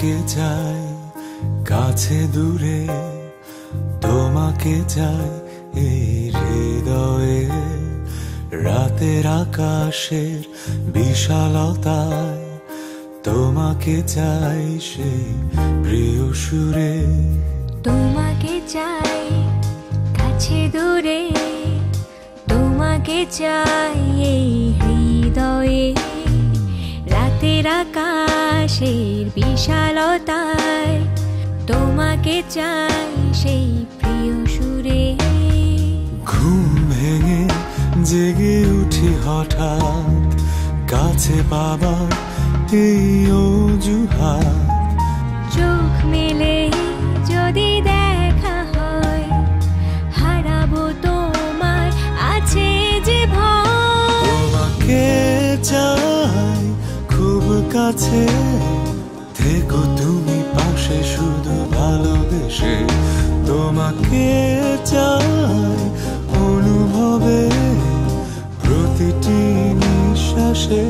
তোমাকে চাই কাছে দূরে, তোমাকে চাই এই হৃদয়ে। রাতের আকাশের বিশালতায় তোমাকে চাই সেই প্রিয় সুরে। তোমাকে চাই কাছে দূরে, তোমাকে চাই এই হৃদয়ে। রাতের আকাশের বিশালতায় তোমাকে চাই সেই প্রিয় সুরে। ঘুম ভেঙে জেগে উঠি হঠাৎ, কাছে পাবার এই অজুহাত। চোখ মেলে যদি দেখা হয়, হারাবো তোমার আছে যে ভয়। তোমাকে চাই খুব কাছে, থেকো তুমি পাশে শুধু ভালোবেসে। তোমাকে চাই অনুভবে প্রতিটি নিঃশ্বাসে।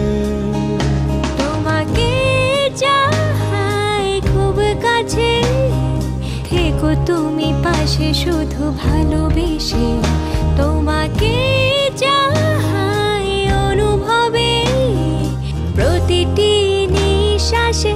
তোমাকে চাই খুব কাছে, থেকো তুমি পাশে শুধু ভালোবেসে। তোমাকে চাই অনুভবে প্রতিটি নিঃশ্বাসে।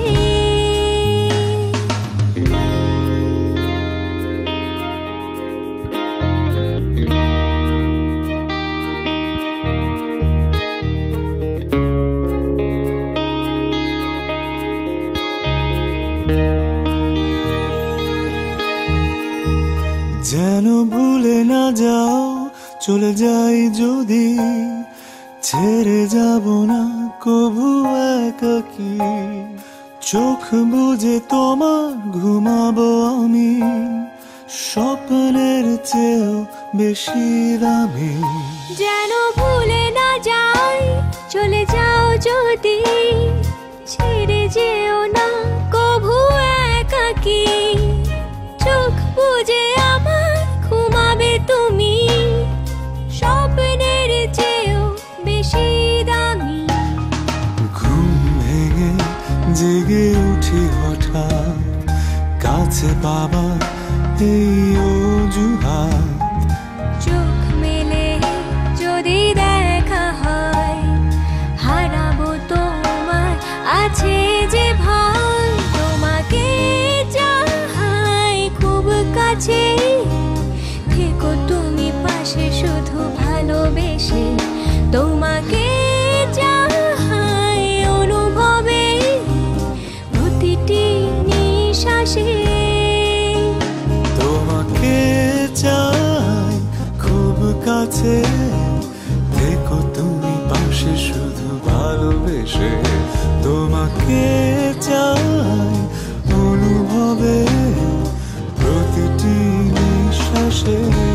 যেন ভুলে না যাও, চলে যাই যদি, ছেড়ে যাব না কভু একাকী। চোখ বুজে তোমার ঘুমাবো আমি, স্বপ্নের চেয়েও বেশি দামি। যেন ভুলে না যাই, চলে যাও যদি, ছেড়ে যেও না কভু একাকী। চোখ বুজে আমার ঘুমাবে তুমি, স্বপ্নের চেয়েও বেশি দামি। ঘুম ভেঙে জেগে উঠি হঠাৎ, কাছে পাবার এই অজুহাত। চোখ মেলে যদি দেখা হয়, হারাবো তোমার আছে যে ভয়। তোমাকে চাই খুব কাছে, থেকো তুমি পাশে শুধু ভালোবেসে। তোমাকে চাই অনুভবে প্রতিটি নিঃশ্বাসে। তোমাকে চাই খুব কাছে, দেখো তুমি পাশে শুধু ভালোবেসে। তোমাকে চাই অনুভবে প্রতিটি নিঃশ্বাসে।